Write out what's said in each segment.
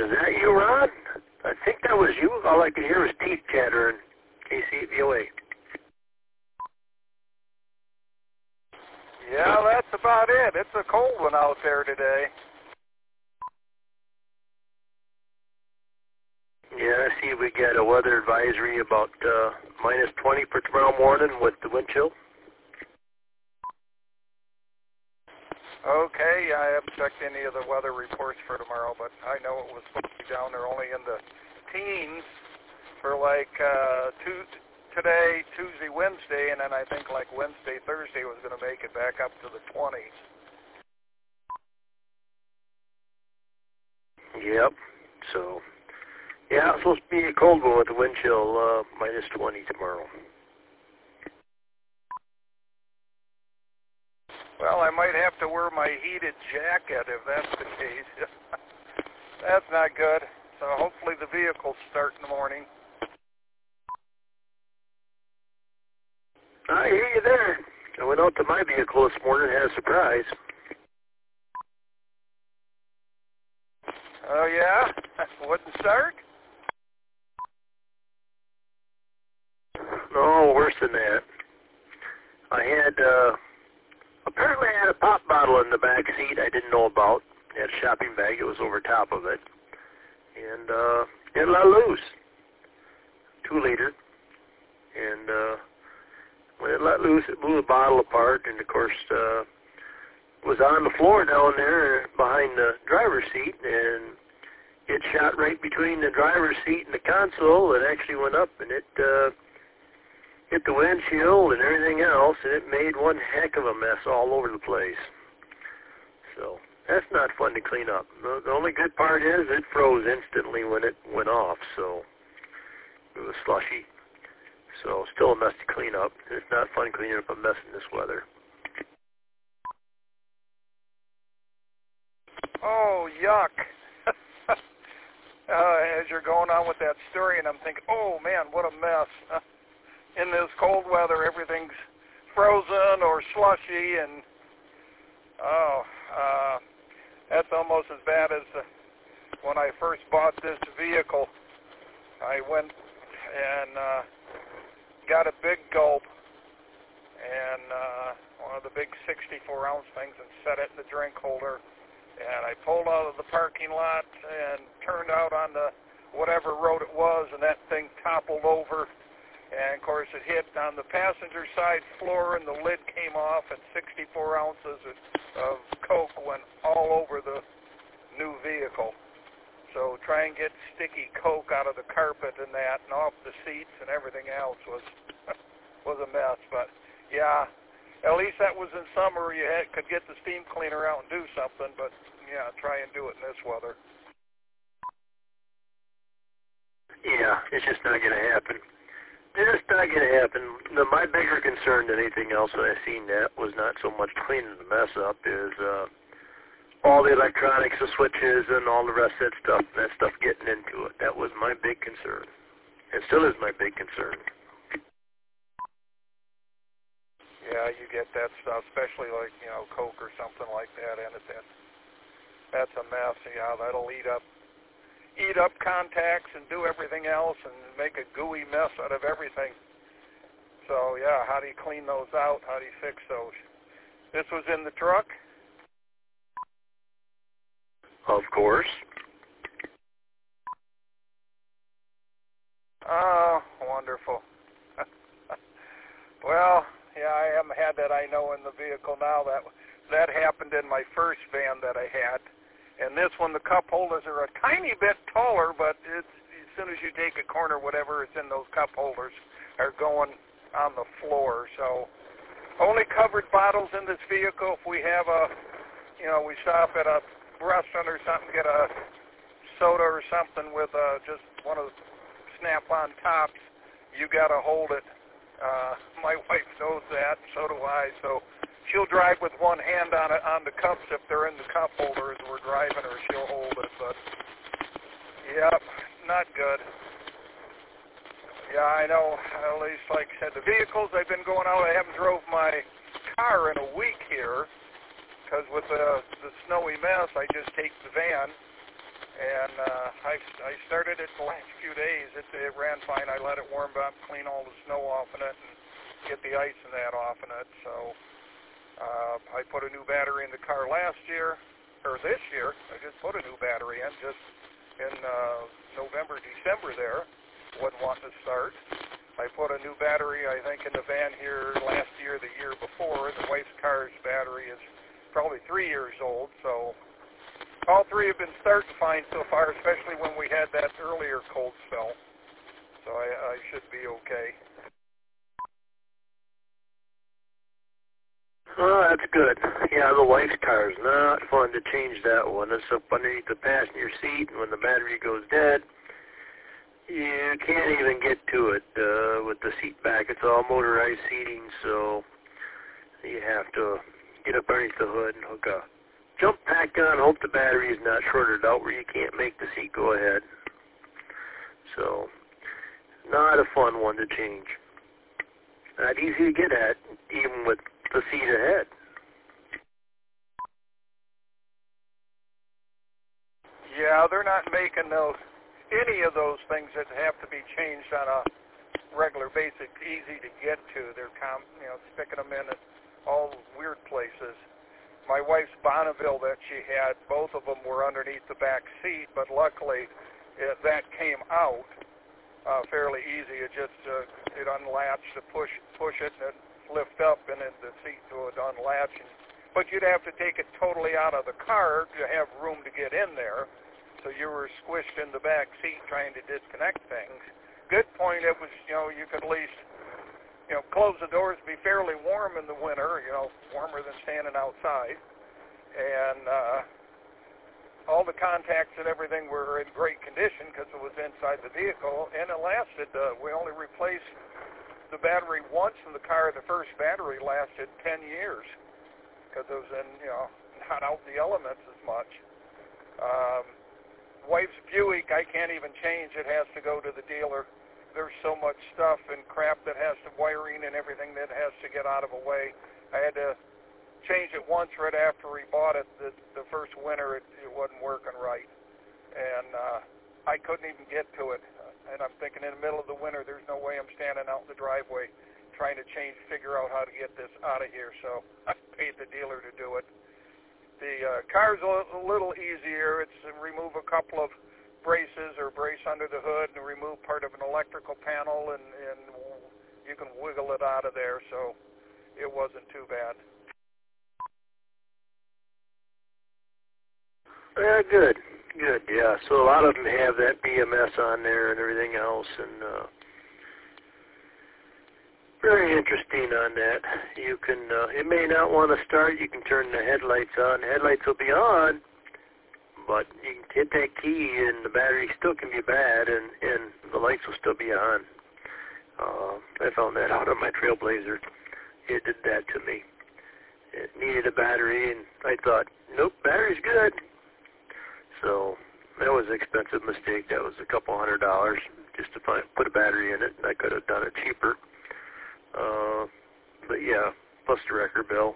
Is that you, Ron? I think that was you. All I could hear was teeth chattering. KCVOA. Yeah, that's about it. It's a cold one out there today. Yeah, I see we got a weather advisory about minus 20 for tomorrow morning with the wind chill. Okay, I haven't checked any of the weather reports for tomorrow, but I know it was supposed to be down there only in the teens for like today, Tuesday, Wednesday, and then I think like Wednesday, Thursday was going to make it back up to the 20s. Yep. So, yeah, it's supposed to be a cold one with the wind chill, minus 20 tomorrow. Well, I might have to wear my heated jacket if that's the case. That's not good. So hopefully the vehicles start in the morning. I hear you there. I went out to my vehicle this morning and had a surprise. Oh, yeah? Wouldn't start? No, worse than that. I had, apparently I had a pop bottle in the back seat I didn't know about. I had a shopping bag. It was over top of it. And, it let loose. 2 liter. And, when it let loose, it blew the bottle apart, and of course, was on the floor down there behind the driver's seat, and it shot right between the driver's seat and the console. It actually went up, and it hit the windshield and everything else, and it made one heck of a mess all over the place. So that's not fun to clean up. The only good part is it froze instantly when it went off, so it was slushy. So still a mess to clean up. It's not fun cleaning up a mess in this weather. Oh, yuck. As you're going on with that story, and I'm thinking, oh, man, what a mess. In this cold weather, everything's frozen or slushy, and, that's almost as bad as when I first bought this vehicle. I went and got a big gulp and one of the big 64-ounce things and set it in the drink holder. And I pulled out of the parking lot and turned out on the whatever road it was, and that thing toppled over. And, of course, it hit on the passenger side floor, and the lid came off, and 64 ounces of Coke went all over the new vehicle. So try and get sticky Coke out of the carpet and that, and off the seats and everything else was a mess. But, yeah, at least that was in summer. You could get the steam cleaner out and do something, but, yeah, try and do it in this weather. Yeah, it's just not going to happen. It's not going to happen. My bigger concern than anything else that I've seen that was not so much cleaning the mess up is all the electronics, the switches, and all the rest of that stuff getting into it. That was my big concern. It still is my big concern. Yeah, you get that stuff, especially like, Coke or something like that in it. That's a mess. Yeah, that'll eat up contacts and do everything else and make a gooey mess out of everything. So, yeah, how do you clean those out? How do you fix those? This was in the truck? Of course. Oh, wonderful. Well, yeah, I haven't had that, I know, in the vehicle now. That happened in my first van that I had. And this one, the cup holders are a tiny bit taller, but as soon as you take a corner, whatever is in those cup holders are going on the floor. So only covered bottles in this vehicle. If we have we stop at a restaurant or something, get a soda or something with just one of the snap-on tops, you got to hold it. My wife knows that, so do I. So she'll drive with one hand on the cups if they're in the cup holder as we're driving, or she'll hold it. But, yep, not good. Yeah, I know. At least, like I said, the vehicles, I've been going out. I haven't drove my car in a week here because with the snowy mess, I just take the van. And I started it the last few days. It ran fine. I let it warm up, clean all the snow off in it, and get the ice and that off in it. So I put a new battery in the car last year, or this year. I just put a new battery in just in November, December there. Wasn't wanting to start. I put a new battery, I think, in the van here last year, the year before. The wife's car's battery is probably 3 years old, so all three have been starting fine so far, especially when we had that earlier cold spell. So I should be okay. Oh, that's good. Yeah, the wife's car is not fun to change that one. It's up underneath the passenger seat, and when the battery goes dead, you can't even get to it with the seat back. It's all motorized seating, so you have to get up underneath the hood and hook a jump pack on, hope the battery is not shorted out where you can't make the seat go ahead. So, not a fun one to change. Not easy to get at, even with the seat ahead. Yeah, they're not making any of those things that have to be changed on a regular basic, easy to get to. They're sticking them in at all weird places. My wife's Bonneville that she had, both of them were underneath the back seat, but luckily that came out fairly easy. It just it unlatched to push it and it lift up, and then the seat would unlatch. But you'd have to take it totally out of the car to have room to get in there. So you were squished in the back seat trying to disconnect things. Good point. It was, you could at least, close the doors, be fairly warm in the winter, warmer than standing outside. And all the contacts and everything were in great condition because it was inside the vehicle, and it lasted. We only replaced the battery once in the car. The first battery lasted 10 years because it was in, not out the elements as much. Wife's Buick, I can't even change. It has to go to the dealer. There's so much stuff and crap that has to wiring and everything that has to get out of the way. I had to change it once right after we bought it. The first winter, it wasn't working right. And I couldn't even get to it. And I'm thinking in the middle of the winter, there's no way I'm standing out in the driveway trying to figure out how to get this out of here. So I paid the dealer to do it. The car's a little easier. It's remove a couple of braces or brace under the hood and remove part of an electrical panel, and you can wiggle it out of there, so it wasn't too bad. Good, yeah. So a lot of them have that BMS on there and everything else, and very interesting on that. You can, it may not want to start. You can turn the headlights on. The headlights will be on, but you can hit that key and the battery still can be bad, and the lights will still be on. I found that out on my Trailblazer. It did that to me. It needed a battery, and I thought, nope, battery's good. So that was an expensive mistake. That was a couple $100 just to put a battery in it, and I could have done it cheaper. But yeah, plus the wrecker bill.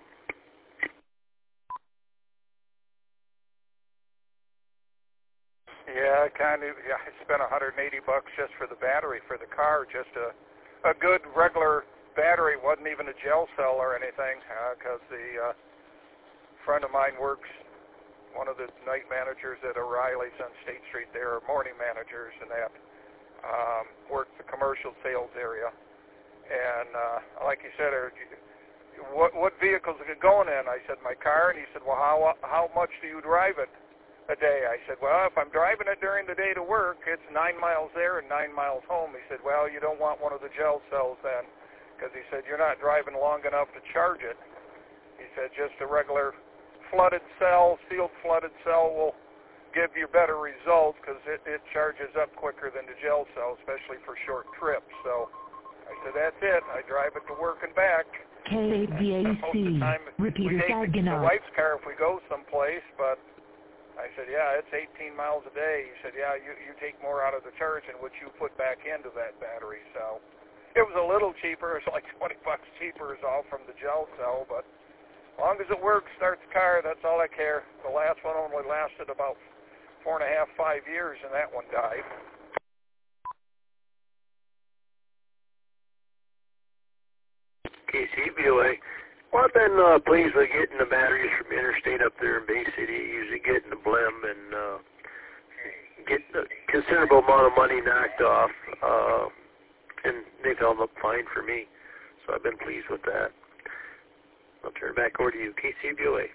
Yeah, I spent $180 just for the battery for the car. Just a good regular battery. Wasn't even a gel cell or anything, because the friend of mine works, one of the night managers at O'Reilly's on State Street there, or morning managers, and that works the commercial sales area. And like he said, what vehicles are you going in? I said, my car. And he said, well, how much do you drive it a day? I said, well, if I'm driving it during the day to work, it's 9 miles there and 9 miles home. He said, well, you don't want one of the gel cells then, because he said, you're not driving long enough to charge it. He said, just a regular flooded cell, sealed flooded cell will give you better results because it charges up quicker than the gel cell, especially for short trips. So I said, that's it. I drive it to work and back. KVAC, repeater Saginaw. The wife's car if we go someplace, but I said, yeah, it's 18 miles a day. He said, yeah, you take more out of the charge than what you put back into that battery. So it was a little cheaper. It's like $20 cheaper is all from the gel cell, but as long as it works, starts the car, that's all I care. The last one only lasted about 4.5, 5 years, and that one died. KCBOA. Well, I've been pleased with getting the batteries from Interstate up there in Bay City, usually getting the blim and getting a considerable amount of money knocked off, and they've held up fine for me. So I've been pleased with that. I'll turn it back over to you, KCBOA.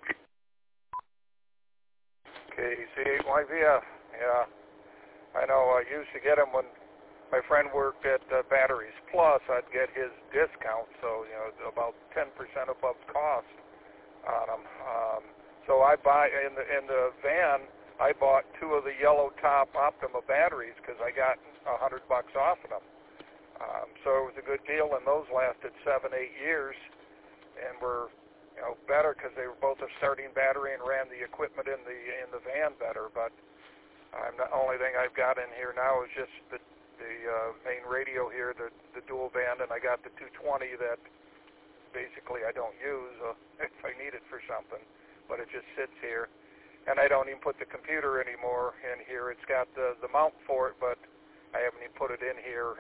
KC8YVF, yeah. I know I used to get them when my friend worked at Batteries Plus. I'd get his discount, so, about 10% above cost on them. So I buy, in the van, I bought 2 of the yellow top Optima batteries because I got $100 off of them. So it was a good deal, and those lasted 7-8 years, and were better because they were both a starting battery and ran the equipment in the van better. But the only thing I've got in here now is just the main radio here, the dual band, and I got the 220 that basically I don't use if I need it for something, but it just sits here. And I don't even put the computer anymore in here. It's got the mount for it, but I haven't even put it in here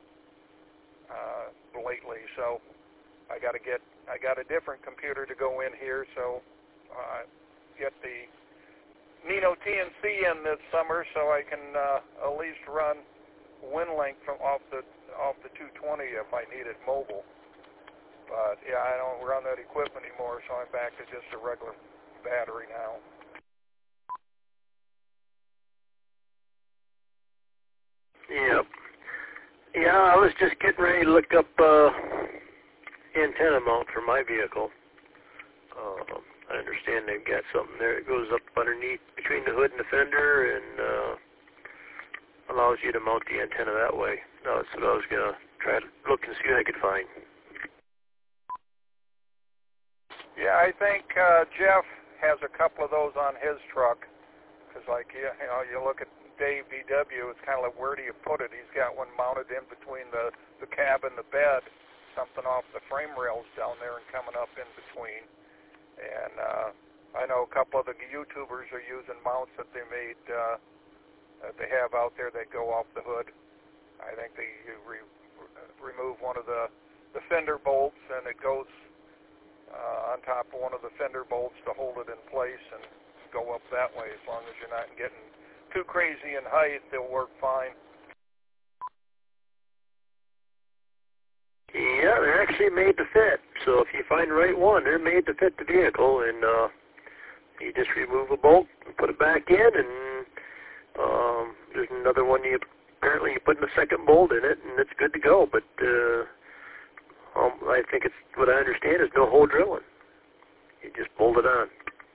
lately. So I got a different computer to go in here. So get the Nino TNC in this summer, so I can at least run WinLink from off the 220 if I need it mobile. But yeah, I don't run that equipment anymore, so I'm back to just a regular battery now. Yep. Yeah, I was just getting ready to look up antenna mount for my vehicle. I understand they've got something there that goes up underneath between the hood and the fender and allows you to mount the antenna that way. That's what I was going to try to look and see what I could find. Yeah, I think Jeff has a couple of those on his truck. Because, you look at Dave VW, it's kind of like, where do you put it? He's got one mounted in between the cab and the bed, something off the frame rails down there and coming up in between. And I know a couple of the YouTubers are using mounts that they made, that they have out there that go off the hood. I think they remove one of the fender bolts, and it goes on top of one of the fender bolts to hold it in place and go up that way. As long as you're not getting too crazy in height, they'll work fine. Yeah, they're actually made to fit. So if you find the right one, they're made to fit the vehicle, and you just remove a bolt and put it back in, and there's another one apparently you put in a second bolt in it, and it's good to go. But I think it's, what I understand, is no hole drilling. You just bolt it on.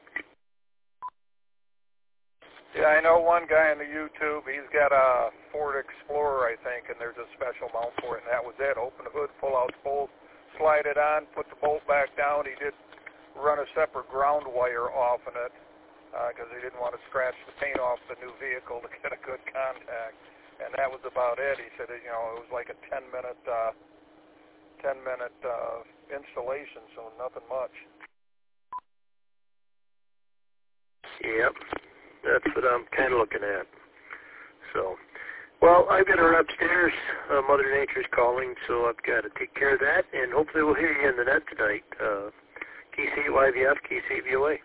Yeah, I know one guy on the YouTube, he's got a Ford Explorer, I think, and there's a special mount for it, and that was it. Open the hood, pull out the bolt, slide it on, put the bolt back down. He did run a separate ground wire off in it because he didn't want to scratch the paint off the new vehicle to get a good contact. And that was about it. He said, it was like a 10-minute installation, so nothing much. Yep. That's what I'm kind of looking at. So, well, I've got to run upstairs. Mother Nature's calling, so I've got to take care of that, and hopefully we'll hear you in the net tonight. KC8YVF, KCBOA.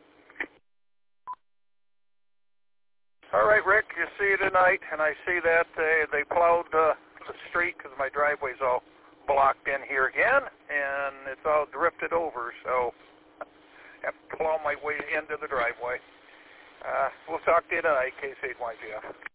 All right, Rick, you see you tonight, and I see that they plowed the street because my driveway's all blocked in here again, and it's all drifted over, so I have to plow my way into the driveway. We'll talk to you tonight, KC8YVF.